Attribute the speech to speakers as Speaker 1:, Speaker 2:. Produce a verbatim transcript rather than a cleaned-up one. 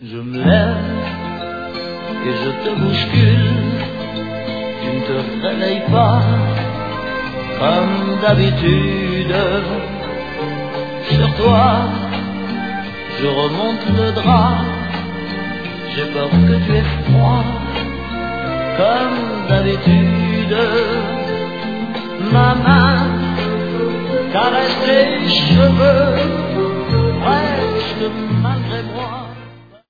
Speaker 1: Je me lève et je te bouscule, tu ne te réveilles pas comme d'habitude. Sur toi, je remonte le drap, j'ai peur que tu aies froid comme d'habitude. Ma main caresse tes cheveux presque malgré moi.